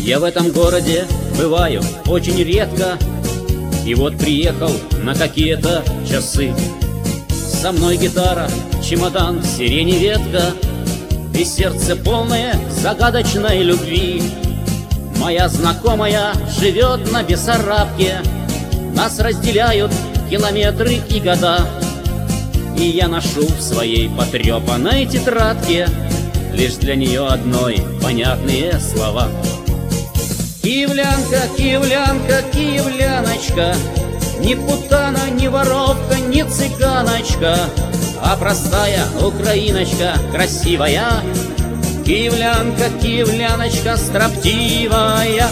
Я в этом городе бываю очень редко, и вот приехал на какие-то часы. Со мной гитара, чемодан, сирени ветка, и сердце полное загадочной любви. Моя знакомая живет на Бессарабке, нас разделяют километры и года. И я ношу в своей потрепанной тетрадке лишь для нее одной понятные слова. Киевлянка, киевлянка, киевляночка, ни путана, ни воровка, ни цыганочка, а простая украиночка красивая. Киевлянка, киевляночка строптивая.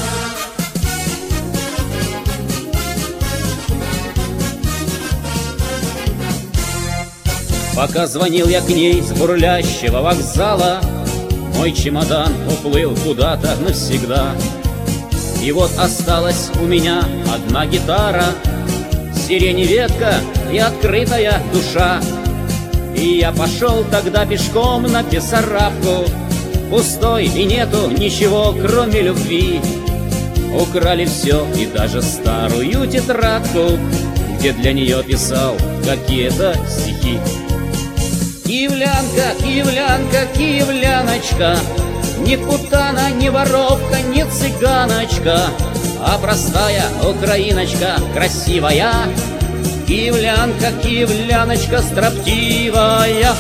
Пока звонил я к ней с бурлящего вокзала, мой чемодан уплыл куда-то навсегда. И вот осталась у меня одна гитара, сирени ветка и открытая душа. И я пошел тогда пешком на Бессарабку, пустой и нету ничего, кроме любви. Украли все и даже старую тетрадку, где для нее писал какие-то стихи. Киевлянка, киевлянка, киевляночка, ни путана, ни воровка, ни цыганочка, а простая украиночка красивая. Киевлянка, киевляночка строптивая.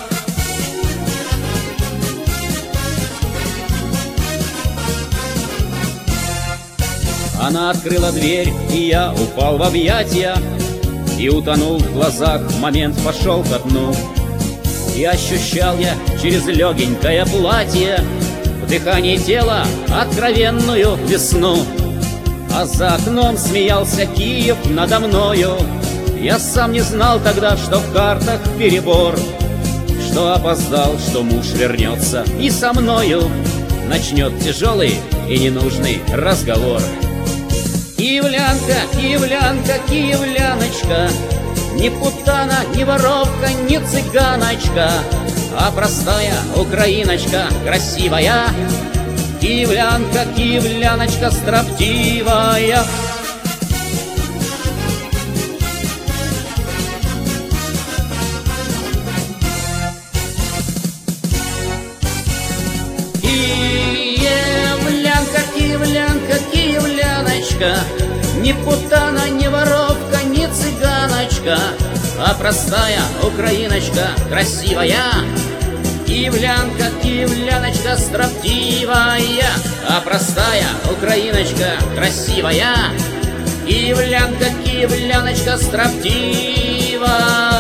Она открыла дверь, и я упал в объятия, и утонул в глазах, момент пошел ко дну. И ощущал я через легенькое платье в дыхании тела откровенную весну. А за окном смеялся Киев надо мною. Я сам не знал тогда, что в картах перебор, что опоздал, что муж вернется и со мною начнет тяжелый и ненужный разговор. Киевлянка, киевлянка, киевляночка, ни путана, ни воровка, ни цыганочка, а простая украиночка красивая. Киевлянка, киевляночка строптивая. Киевлянка, киевлянка, киевляночка, ни путана, ни воровка, ни цыганочка, а простая украиночка красивая. Киевлянка, киевляночка строптивая, а простая украиночка красивая. Киевлянка, киевляночка строптивая.